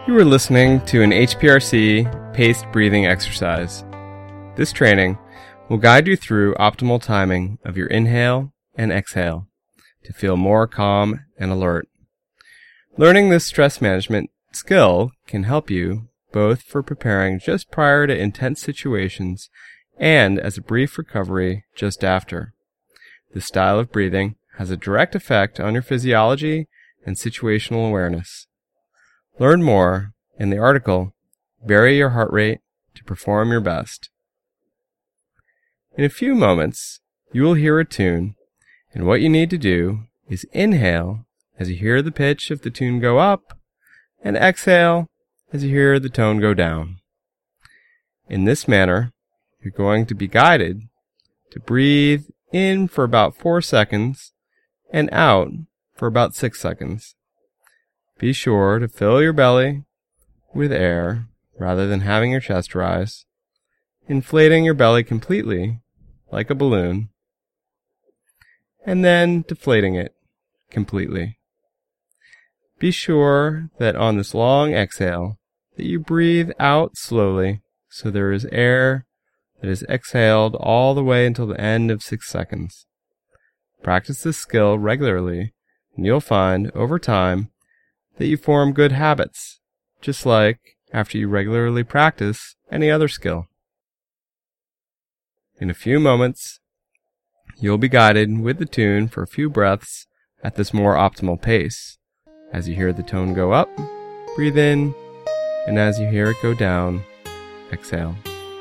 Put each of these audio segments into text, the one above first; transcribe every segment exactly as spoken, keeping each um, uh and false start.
You are listening to an H P R C paced breathing exercise. This training will guide you through optimal timing of your inhale and exhale to feel more calm and alert. Learning this stress management skill can help you both for preparing just prior to intense situations and as a brief recovery just after. This style of breathing has a direct effect on your physiology and situational awareness. Learn more in the article, Vary Your Heart Rate to Perform Your Best. In a few moments, you will hear a tune, and what you need to do is inhale as you hear the pitch of the tune go up, and exhale as you hear the tone go down. In this manner, you're going to be guided to breathe in for about four seconds and out for about six seconds. Be sure to fill your belly with air rather than having your chest rise, inflating your belly completely like a balloon, and then deflating it completely. Be sure that on this long exhale that you breathe out slowly so there is air that is exhaled all the way until the end of six seconds. Practice this skill regularly, and you'll find over time that you form good habits, just like after you regularly practice any other skill. In a few moments, you'll be guided with the tune for a few breaths at this more optimal pace. As you hear the tone go up, breathe in, and as you hear it go down, exhale.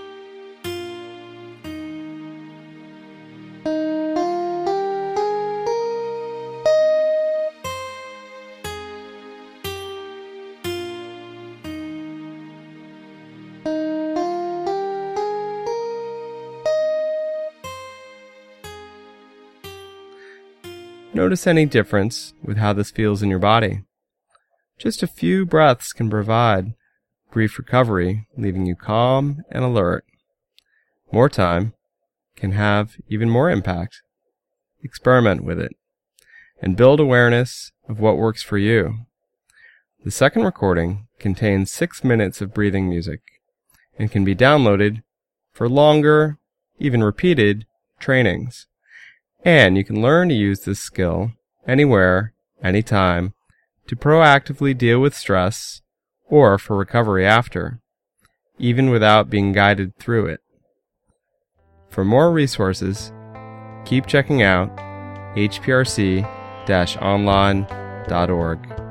Notice any difference with how this feels in your body. Just a few breaths can provide brief recovery, leaving you calm and alert. More time can have even more impact. Experiment with it and build awareness of what works for you. The second recording contains six minutes of breathing music and can be downloaded for longer, even repeated, trainings. And you can learn to use this skill anywhere, anytime, to proactively deal with stress or for recovery after, even without being guided through it. For more resources, keep checking out h p r c dash online dot org.